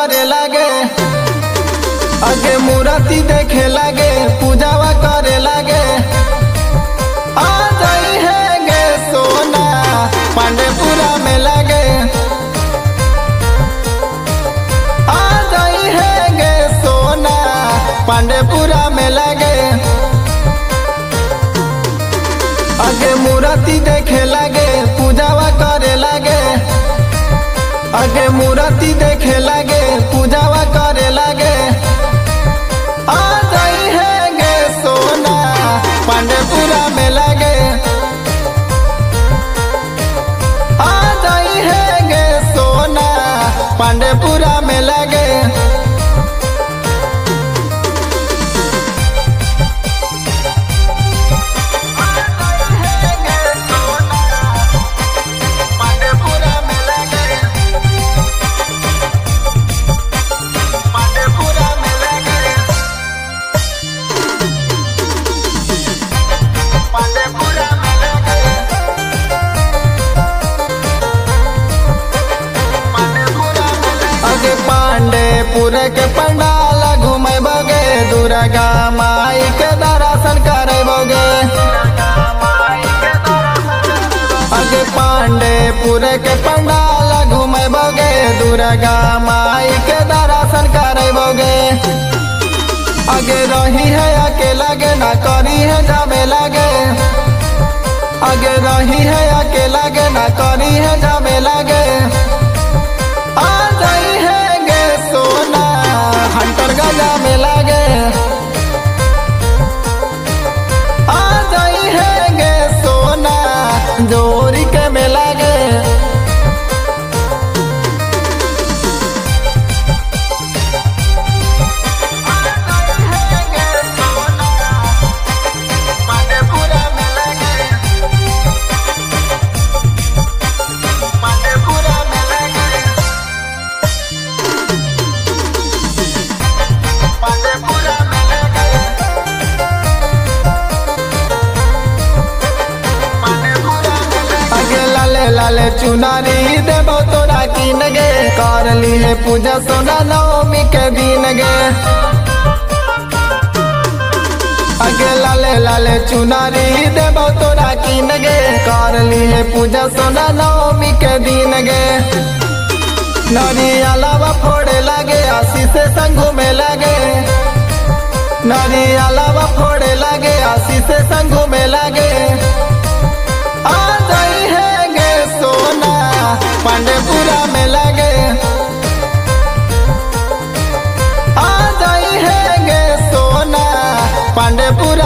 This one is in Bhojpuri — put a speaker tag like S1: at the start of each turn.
S1: करे लागे, आगे मूर्ति देखे लागे, पूजावा करे लागे। आ जाई है गे सोना पांडेपुरा में लागे, आ जाई है गे सोना पांडेपुरा में लागे। आगे मूर्ति देखे लागे, पूजावा करे लागे, आगे मूर्ति देखे लागे, पूजावा करे लागे। आ जाई है गे सोना पांडेपुरा में लागे, आ जाई है गे सोना पांडेपुरा में लागे। पांडेपुर के पंडाल घूमे बगे, दुर्गा माई के दर्शन करे बगे। आगे पांडेपुर के पंडाल घूमे बगे, दुर्गा माई के दर्शन करे बगे। आगे रही है अकेला गे, ना करी है जामे लागे, आगे रही है अकेला गे, ना करी है जामे लागे। आ जाई है गे सोना हंटर गजा में लागे, आ जाई है गे सोना जोरी के में लागे। लाले चुनारी देबो तोरा कीन गे, कर ली है पूजा सोना नवमी के दिन गे। आगे लाले लाले चुनारी देबो तोरा कीन गे, कर ली है पूजा सोना नवमी के दिन गे। नरी अलावा फोड़े लागे, आशीष संग घूमे लागे, नरी अलावा फोड़े लागे, आशीष संग घूमे लागे। आ जाई है गे सोना पांडेपुरा में लागे, आ जाई है गे सोना पांडेपुरा